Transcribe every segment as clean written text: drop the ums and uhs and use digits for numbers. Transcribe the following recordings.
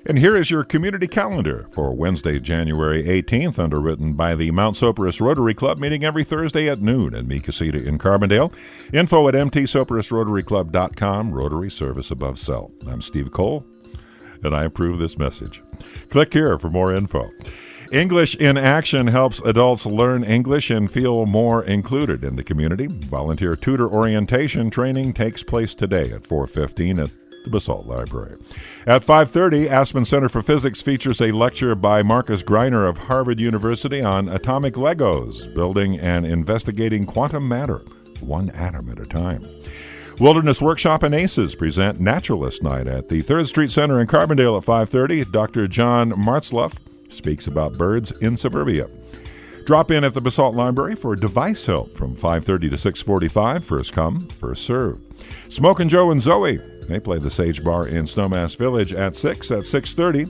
And here is your community calendar for Wednesday, January 18th, underwritten by the Mount Soperus Rotary Club, meeting every Thursday at noon in Mekasita in Carbondale. Info at mtsoperusrotaryclub.com, Rotary Service Above Self. I'm Steve Cole, and I approve this message. Click here for more info. English in Action helps adults learn English and feel more included in the community. Volunteer tutor orientation training takes place today at 4:15 at the Basalt Library. At 5:30, Aspen Center for Physics features a lecture by Marcus Greiner of Harvard University on atomic Legos, building and investigating quantum matter, one atom at a time. Wilderness Workshop and ACES present Naturalist Night at the 3rd Street Center in Carbondale at 5:30. Dr. John Martzloff speaks about birds in suburbia. Drop in at the Basalt Library for device help from 5:30 to 6:45. First come, first serve. Smokin' Joe and Zoe, they play the Sage Bar in Snowmass Village at 6:30.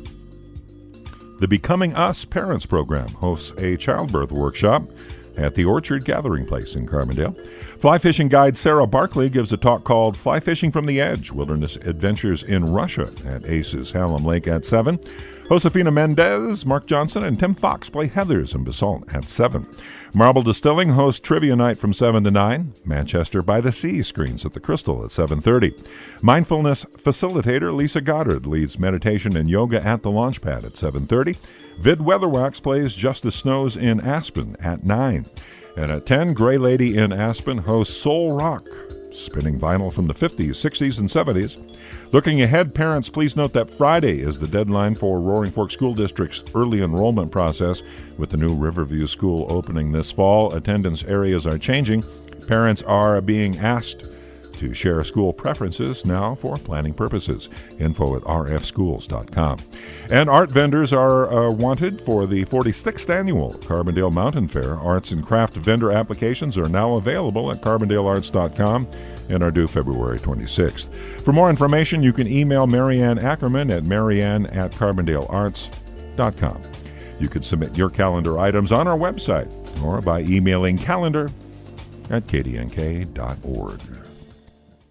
The Becoming Us Parents Program hosts a childbirth workshop at the Orchard Gathering Place in Carbondale. Fly fishing guide Sarah Barkley gives a talk called Fly Fishing from the Edge, Wilderness Adventures in Russia at ACES Hallam Lake at 7. Josefina Mendez, Mark Johnson, and Tim Fox play Heathers in Basalt at 7. Marble Distilling hosts Trivia Night from 7 to 9. Manchester by the Sea screens at the Crystal at 7:30. Mindfulness facilitator Lisa Goddard leads meditation and yoga at the Launchpad at 7:30. Vid Weatherwax plays Justice Snows in Aspen at 9. And at 10, Gray Lady in Aspen hosts Soul Rock, spinning vinyl from the 50s, 60s, and 70s. Looking ahead, parents, please note that Friday is the deadline for Roaring Fork School District's early enrollment process. With the new Riverview School opening this fall, attendance areas are changing. Parents are being asked to share school preferences now for planning purposes. Info at rfschools.com. And art vendors are wanted for the 46th annual Carbondale Mountain Fair. Arts and craft vendor applications are now available at carbondalearts.com and are due February 26th. For more information, you can email Marianne Ackerman at marianne@carbondalearts.com. You can submit your calendar items on our website or by emailing calendar@kdnk.org.